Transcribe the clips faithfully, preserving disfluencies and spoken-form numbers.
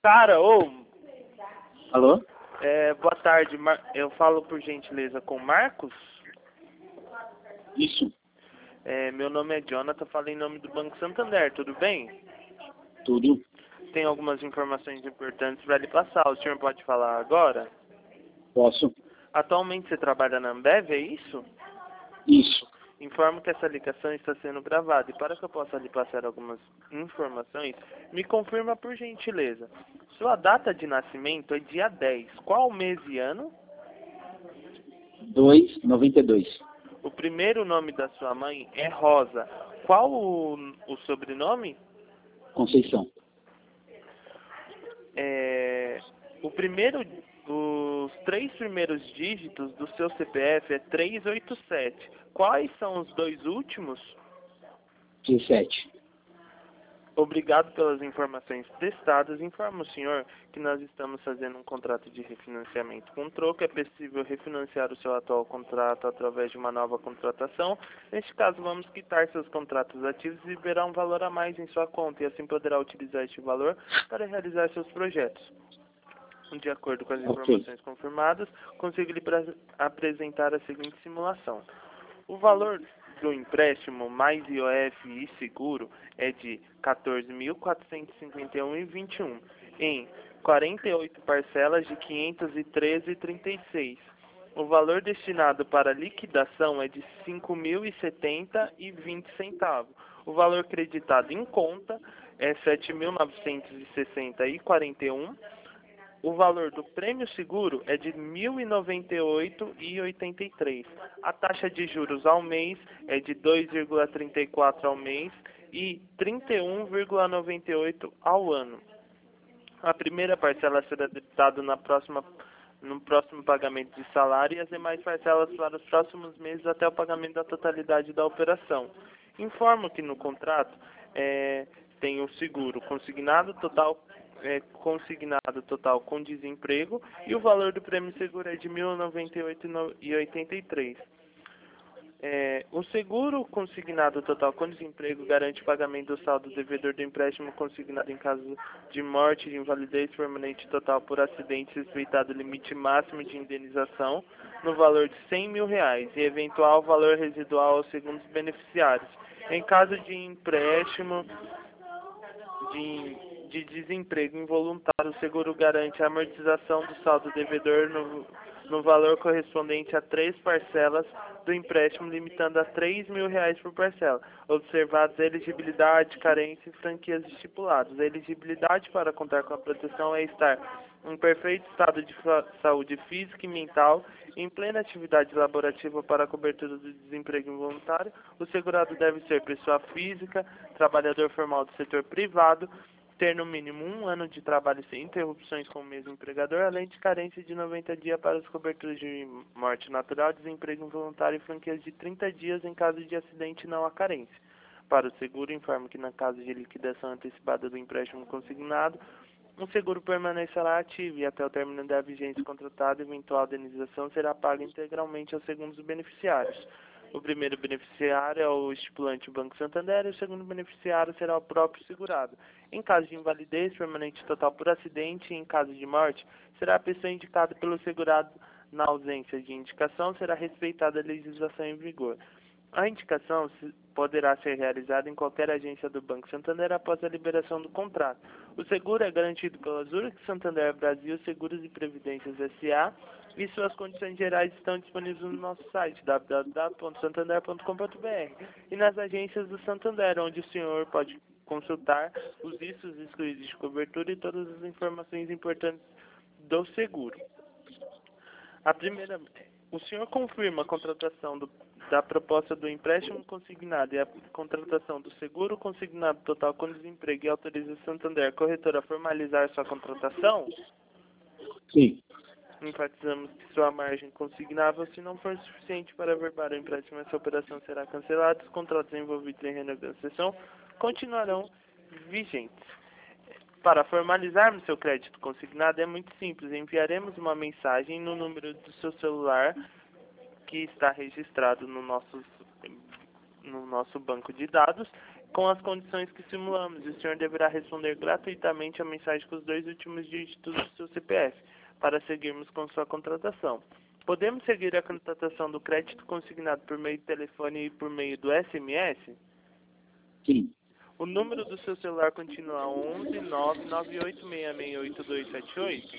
Cara, ô, Alô? é, boa tarde. Mar- Eu falo por gentileza com Marcos. Isso, É, meu nome é Jonathan, falo em nome do Banco Santander, tudo bem? tudo. Tem algumas informações importantes para lhe passar. O senhor pode falar agora? Posso? Atualmente você trabalha na Ambev, é isso? Isso. Informo que essa ligação está sendo gravada e para que eu possa lhe passar algumas informações, me confirma por gentileza. Sua data de nascimento é dia dez. Qual mês e ano? dois noventa e dois. O primeiro nome da sua mãe é Rosa. Qual o, o sobrenome? Conceição. É, o primeiro, os três primeiros dígitos do seu C P F é trezentos e oitenta e sete. Quais são os dois últimos? dezessete. Obrigado pelas informações prestadas. Informo o senhor que nós estamos fazendo um contrato de refinanciamento com troco. É possível refinanciar o seu atual contrato através de uma nova contratação. Neste caso, vamos quitar seus contratos ativos e liberar um valor a mais em sua conta e assim poderá utilizar este valor para realizar seus projetos. De acordo com as informações confirmadas, consigo lhe pra- apresentar a seguinte simulação. O valor do empréstimo mais I O F e seguro é de quatorze mil quatrocentos e cinquenta e um reais e vinte e um centavos em quarenta e oito parcelas de quinhentos e treze reais e trinta e seis centavos. O valor destinado para liquidação é de cinco mil e setenta reais e vinte centavos. O valor creditado em conta é sete mil novecentos e sessenta reais e quarenta e um centavos. O valor do prêmio seguro é de mil e noventa e oito reais e oitenta e três centavos. A taxa de juros ao mês é de dois vírgula trinta e quatro ao mês e trinta e um vírgula noventa e oito ao ano. A primeira parcela será debitada na próxima, no próximo pagamento de salário e as demais parcelas para os próximos meses até o pagamento da totalidade da operação. Informo que no contrato é, tem o seguro consignado total é, consignado total com desemprego e o valor do prêmio seguro é de mil e noventa e oito reais e oitenta e três centavos. É, o seguro consignado total com desemprego garante o pagamento do saldo devedor do empréstimo consignado em caso de morte, de invalidez permanente total por acidente, respeitado o limite máximo de indenização no valor de cem mil reais e eventual valor residual aos segundos beneficiários. Em caso de empréstimo de de desemprego involuntário, o seguro garante a amortização do saldo devedor no, no valor correspondente a três parcelas do empréstimo, limitando a três mil reais por parcela, observados a elegibilidade, carência e franquias estipuladas. A elegibilidade para contar com a proteção é estar em perfeito estado de saúde física e mental, em plena atividade laborativa para a cobertura do desemprego involuntário. O segurado deve ser pessoa física, trabalhador formal do setor privado, ter no mínimo um ano de trabalho sem interrupções com o mesmo empregador, além de carência de noventa dias para as coberturas de morte natural, desemprego involuntário e franquias de trinta dias em caso de acidente não há carência. Para o seguro, informo que na caso de liquidação antecipada do empréstimo consignado, o seguro permanecerá ativo e até o término da vigência contratada, eventual indenização será paga integralmente aos segundos beneficiários. O primeiro beneficiário é o estipulante Banco Santander e o segundo beneficiário será o próprio segurado. Em caso de invalidez permanente total por acidente e em caso de morte, será a pessoa indicada pelo segurado. Na ausência de indicação, será respeitada a legislação em vigor. A indicação poderá ser realizada em qualquer agência do Banco Santander após a liberação do contrato. O seguro é garantido pela Zurich Santander Brasil Seguros e Previdências S A e suas condições gerais estão disponíveis no nosso site w w w ponto santander ponto com ponto b r e nas agências do Santander, onde o senhor pode consultar os vistos excluídos de cobertura e todas as informações importantes do seguro. A primeira, o senhor confirma a contratação do, da proposta do empréstimo consignado e a contratação do seguro consignado total com desemprego e autoriza o Santander corretora a formalizar sua contratação? Sim. Enfatizamos que sua margem consignável, se não for suficiente para averbar o empréstimo, essa operação será cancelada. Os contratos envolvidos em renegociação continuarão vigentes. Para formalizarmos seu crédito consignado é muito simples. Enviaremos uma mensagem no número do seu celular que está registrado no nosso, no nosso banco de dados com as condições que simulamos, e o senhor deverá responder gratuitamente a mensagem com os dois últimos dígitos do seu C P F, para seguirmos com sua contratação. Podemos seguir a contratação do crédito consignado por meio de telefone e por meio do S M S? Sim. O número do seu celular continua onze nove nove oito seis seis oito dois sete oito?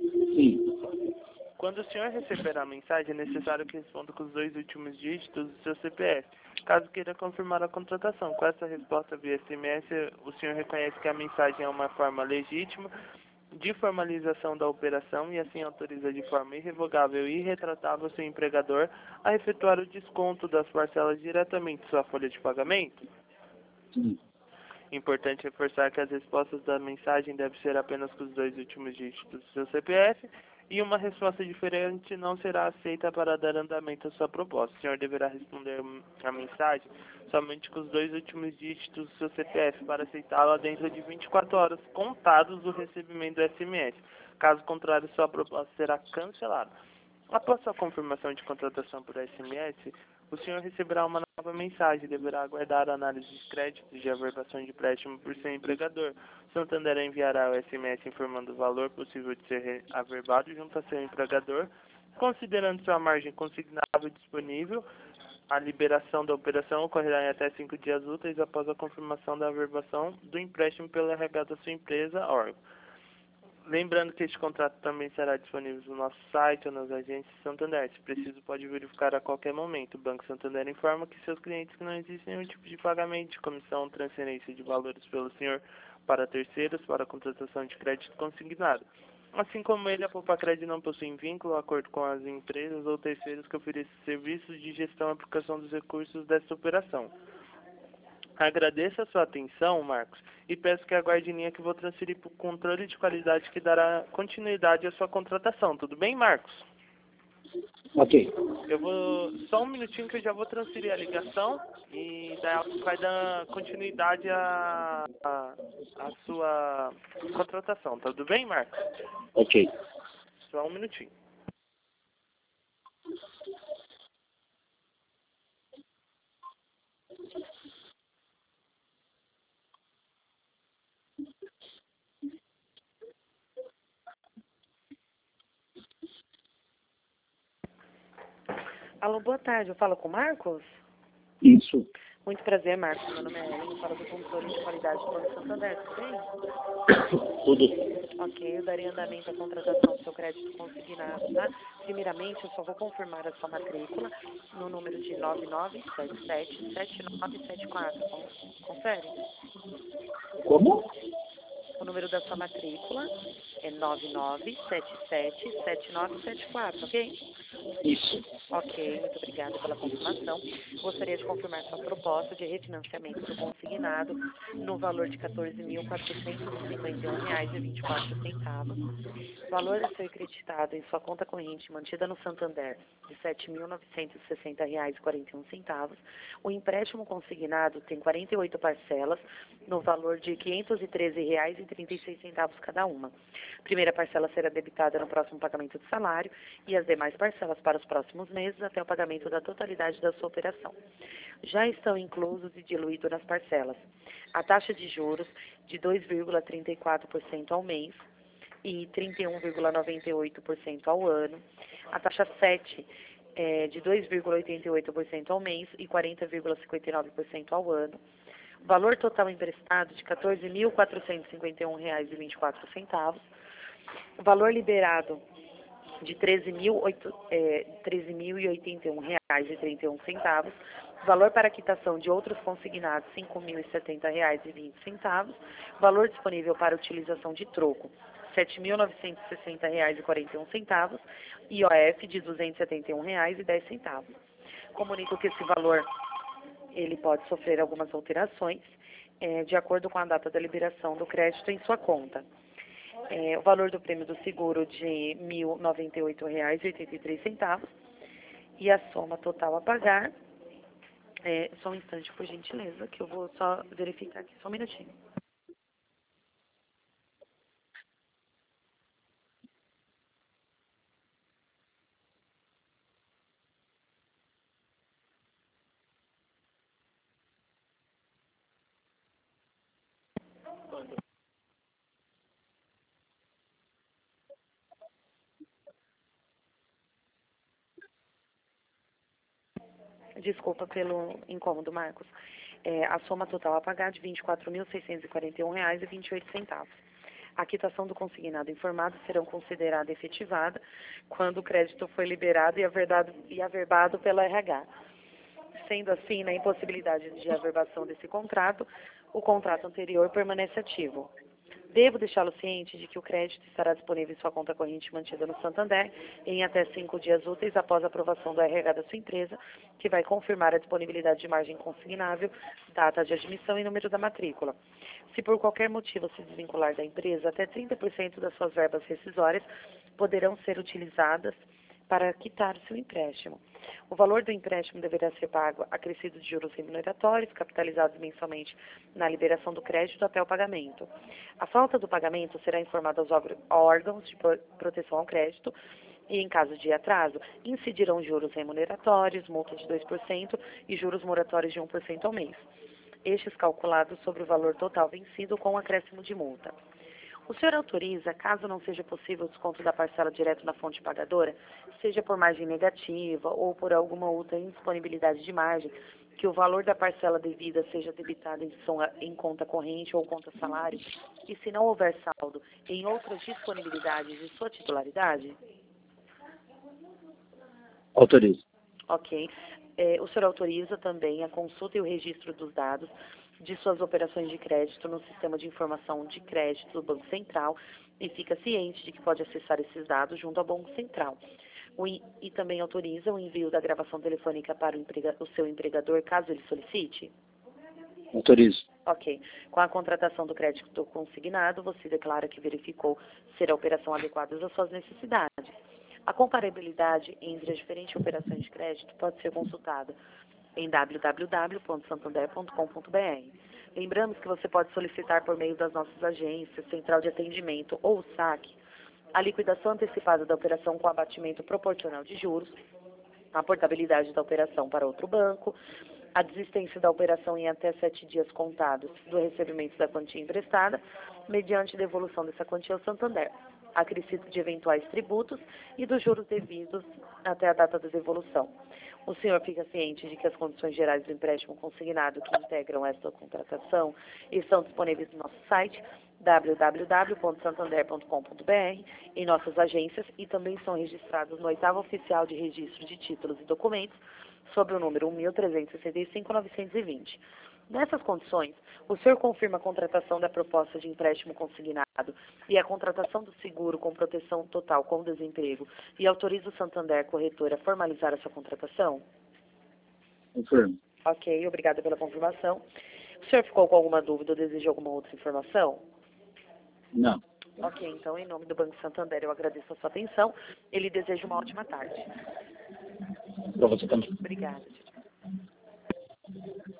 Sim. Quando o senhor receber a mensagem, é necessário que responda com os dois últimos dígitos do seu C P F, caso queira confirmar a contratação. Com essa resposta via S M S, o senhor reconhece que a mensagem é uma forma legítima de formalização da operação e assim autoriza de forma irrevogável e irretratável seu empregador a efetuar o desconto das parcelas diretamente em sua folha de pagamento? Sim. Importante reforçar que as respostas da mensagem devem ser apenas com os dois últimos dígitos do seu C P F e uma resposta diferente não será aceita para dar andamento à sua proposta. O senhor deverá responder a mensagem somente com os dois últimos dígitos do seu C P F para aceitá-la dentro de vinte e quatro horas contados do recebimento do S M S. Caso contrário, sua proposta será cancelada. Após sua confirmação de contratação por S M S, o senhor receberá uma nova mensagem e deverá aguardar a análise de créditos de averbação de empréstimo por seu empregador. Santander enviará o S M S informando o valor possível de ser averbado junto a seu empregador, considerando sua margem consignável disponível. A liberação da operação ocorrerá em até cinco dias úteis após a confirmação da averbação do empréstimo pelo R H da sua empresa, órgão. Lembrando que este contrato também será disponível no nosso site ou nas agências Santander. Se preciso, pode verificar a qualquer momento. O Banco Santander informa que seus clientes que não existe nenhum tipo de pagamento de comissão ou transferência de valores pelo senhor para terceiros para a contratação de crédito consignado. Assim como ele, a Poupa-Crédito não possui vínculo ou acordo com as empresas ou terceiros que oferecem serviços de gestão e aplicação dos recursos desta operação. Agradeço a sua atenção, Marcos, e peço que aguarde em linha que vou transferir para o controle de qualidade que dará continuidade à sua contratação. Tudo bem, Marcos? Ok. Eu vou... Só um minutinho que eu já vou transferir a ligação e daí ela vai dar continuidade à, à, à sua contratação. Tudo bem, Marcos? Ok. Só um minutinho. Alô, boa tarde. Eu falo com o Marcos? Isso. Muito prazer, Marcos. Meu nome é Ellen, eu falo do controle de qualidade do Banco Santander, tudo bem? Tudo. Ok, eu darei andamento à contratação do seu crédito consignado, tá? Primeiramente, eu só vou confirmar a sua matrícula no número de nove nove sete sete sete nove sete quatro. Confere? Como? O número da sua matrícula é nove nove sete sete sete nove sete quatro, ok? Isso. Ok, muito obrigada pela confirmação. Gostaria de confirmar sua proposta de refinanciamento do consignado no valor de quatorze mil quatrocentos e cinquenta e um reais e vinte e quatro centavos. O valor a ser creditado em sua conta corrente mantida no Santander de sete mil novecentos e sessenta reais e quarenta e um centavos. O empréstimo consignado tem quarenta e oito parcelas no valor de quinhentos e treze reais e trinta e seis centavos cada uma. A primeira parcela será debitada no próximo pagamento do salário e as demais parcelas para os próximos meses até o pagamento da totalidade da sua operação. Já estão inclusos e diluídos nas parcelas a taxa de juros de dois vírgula trinta e quatro por cento ao mês e trinta e um vírgula noventa e oito por cento ao ano, a taxa sete é, de dois vírgula oitenta e oito por cento ao mês e quarenta vírgula cinquenta e nove por cento ao ano, o valor total emprestado de quatorze mil quatrocentos e cinquenta e um reais e vinte e quatro centavos, o valor liberado de treze mil e oitenta e um reais e trinta e um centavos, valor para quitação de outros consignados cinco mil e setenta reais e vinte centavos, valor disponível para utilização de troco sete mil novecentos e sessenta reais e quarenta e um centavos, I O F de duzentos e setenta e um reais e dez centavos. Comunico que esse valor ele pode sofrer algumas alterações é, de acordo com a data da liberação do crédito em sua conta. É, o valor do prêmio do seguro de mil e noventa e oito reais e oitenta e três centavos e a soma total a pagar, é, só um instante por gentileza, que eu vou só verificar aqui, só um minutinho. Desculpa pelo incômodo, Marcos. É, a soma total a pagar de vinte e quatro mil, seiscentos e quarenta e um reais e vinte e oito centavos. A quitação do consignado informado serão considerada efetivada quando o crédito for liberado e averbado, e averbado pela R H. Sendo assim, na impossibilidade de averbação desse contrato, o contrato anterior permanece ativo. Devo deixá-lo ciente de que o crédito estará disponível em sua conta corrente mantida no Santander em até cinco dias úteis após a aprovação do R H da sua empresa, que vai confirmar a disponibilidade de margem consignável, data de admissão e número da matrícula. Se por qualquer motivo se desvincular da empresa, até trinta por cento das suas verbas rescisórias poderão ser utilizadas para quitar o seu empréstimo. O valor do empréstimo deverá ser pago acrescido de juros remuneratórios, capitalizados mensalmente na liberação do crédito até o pagamento. A falta do pagamento será informada aos órgãos de proteção ao crédito e, em caso de atraso, incidirão juros remuneratórios, multa de dois por cento e juros moratórios de um por cento ao mês. Estes calculados sobre o valor total vencido com acréscimo de multa. O senhor autoriza, caso não seja possível o desconto da parcela direto na fonte pagadora, seja por margem negativa ou por alguma outra indisponibilidade de margem, que o valor da parcela devida seja debitado em, em conta corrente ou conta salário, e se não houver saldo, em outras disponibilidades de sua titularidade? Autorizo. Ok. É, o senhor autoriza também a consulta e o registro dos dados de suas operações de crédito no sistema de informação de crédito do Banco Central e fica ciente de que pode acessar esses dados junto ao Banco Central. O, e também autoriza o envio da gravação telefônica para o, emprega, o seu empregador, caso ele solicite? Autorizo. Ok. Com a contratação do crédito consignado, você declara que verificou ser a operação adequada às suas necessidades. A comparabilidade entre as diferentes operações de crédito pode ser consultada em w w w ponto santander ponto com ponto b r. Lembramos que você pode solicitar por meio das nossas agências, central de atendimento ou saque, a liquidação antecipada da operação com abatimento proporcional de juros, a portabilidade da operação para outro banco, a desistência da operação em até sete dias contados do recebimento da quantia emprestada, mediante devolução dessa quantia ao Santander, acrescido de eventuais tributos e dos juros devidos até a data da devolução. O senhor fica ciente de que as condições gerais do empréstimo consignado que integram esta contratação estão disponíveis no nosso site w w w ponto santander ponto com ponto b r, em nossas agências, e também são registrados no oitavo oficial de registro de títulos e documentos sob o número um mil trezentos e sessenta e cinco, novecentos e vinte. Nessas condições, o senhor confirma a contratação da proposta de empréstimo consignado e a contratação do seguro com proteção total com desemprego e autoriza o Santander Corretora a formalizar a sua contratação? Confirmo. Ok, obrigada pela confirmação. O senhor ficou com alguma dúvida ou deseja alguma outra informação? Não. Ok, então, em nome do Banco Santander, eu agradeço a sua atenção e lhe desejo uma ótima tarde. Para você também. Obrigada.